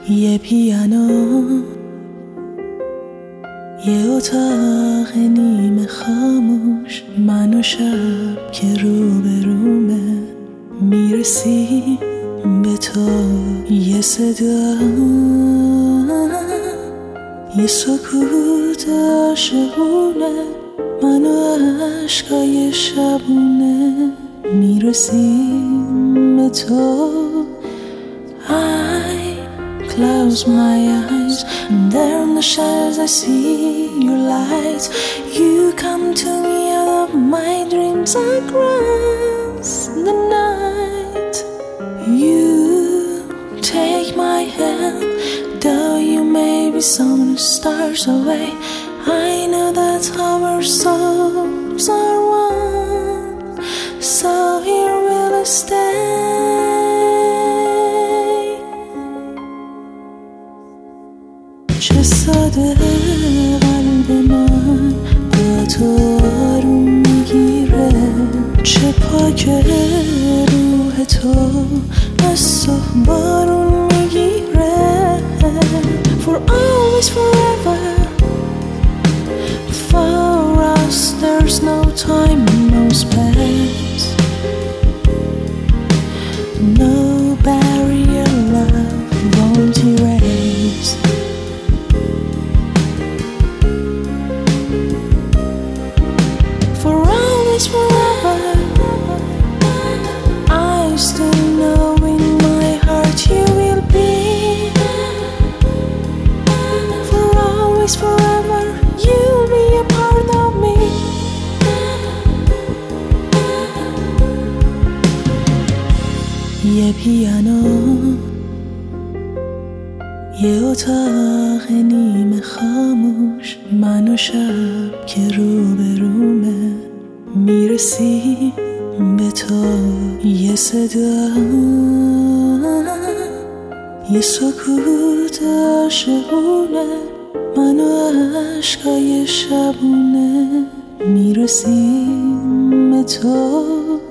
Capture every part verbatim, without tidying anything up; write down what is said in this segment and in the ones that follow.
یه پیانو، یه اتاق نیمه خاموش، من و شب که روبرومه، میرسی به تو. یه صدا، یه سکوت عاشقونه، من و عشقای شبونه، میرسیم به تو. I close my eyes, and there in the shadows I see your light. You come to me out of my dreams across the night. You take my hand, though you may be some stars away. I know that's how our souls are one, so here we'll stay. چه ساده قلب من با تو آروم میگیره، چه پاک روح تو از تو بارون میگیره. For always forever, for us there's no time and no space, no barrier love won't erase. For always forever, I still know in my heart you will be. For always forever, you'll be a part of me. یه پیانو، یه اتاق نیمه خاموش، من و شب که روبرومه، میرسی به تو. یه صدا، یه سکوت عاشقونه، من و عشقای شبونه، میرسیم به تو.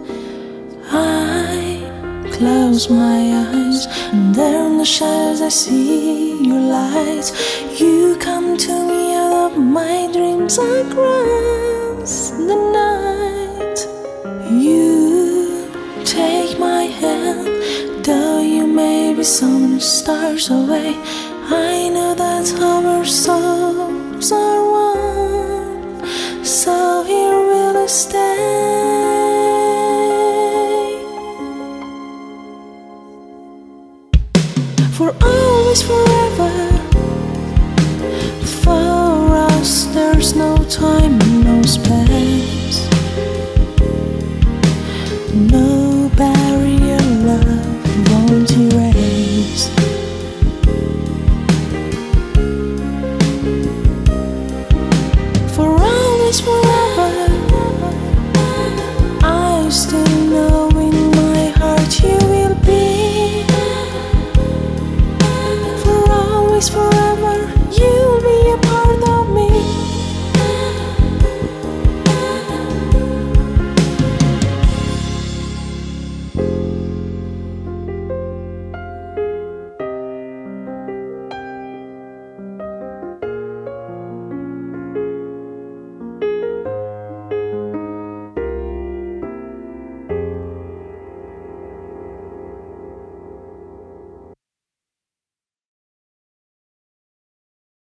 I close my eyes, and there in the shadows I see your light. You come to me out of my dreams across the night. You take my hand, though you may be some stars away. I know that's how our souls are one, so here we'll stay. For always forever, for us there's no time and no space, no barrier love won't erase. For always forever, I still know in my heart you will be. For always forever.